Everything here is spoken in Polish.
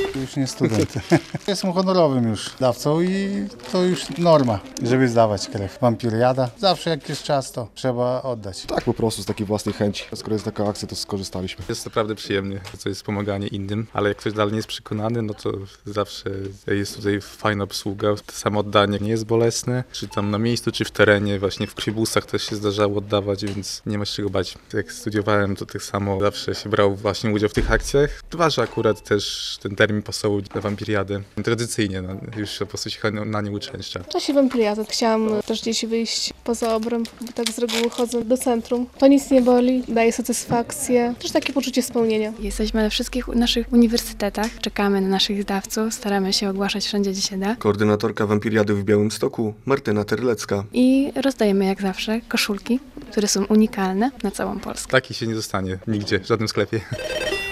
Już nie student. Jestem honorowym już dawcą i to już norma, żeby zdawać krew. Wampiriada. Zawsze jak jest czas, to trzeba oddać. Tak po prostu z takiej własnej chęci. Skoro jest taka akcja, to skorzystaliśmy. Jest naprawdę przyjemnie, to jest pomaganie innym, ale jak ktoś dalej nie jest przekonany, no to zawsze jest tutaj fajna obsługa. To samo oddanie nie jest bolesne, czy tam na miejscu, czy w terenie, właśnie w krybusach też się zdarzało oddawać, więc nie ma się czego bać. Jak studiowałem, to tak samo zawsze się brał właśnie udział w tych akcjach. Chyba, że akurat też ten termin pasował na wampiriadę. Tradycyjnie już po prostu się na nie uczęszcza. W czasie wampiriady chciałam też gdzieś wyjść poza obręb, bo tak z reguły chodzę do centrum. To nic nie boli, daje satysfakcję, też takie poczucie spełnienia. Jesteśmy na wszystkich naszych uniwersytetach, czekamy na naszych dawców, staramy się ogłaszać wszędzie, gdzie się da. Koordynatorka Wampiriady w Białymstoku, Martyna Terlecka. I rozdajemy jak zawsze koszulki, które są unikalne na całą Polskę. Taki się nie dostanie nigdzie, w żadnym sklepie.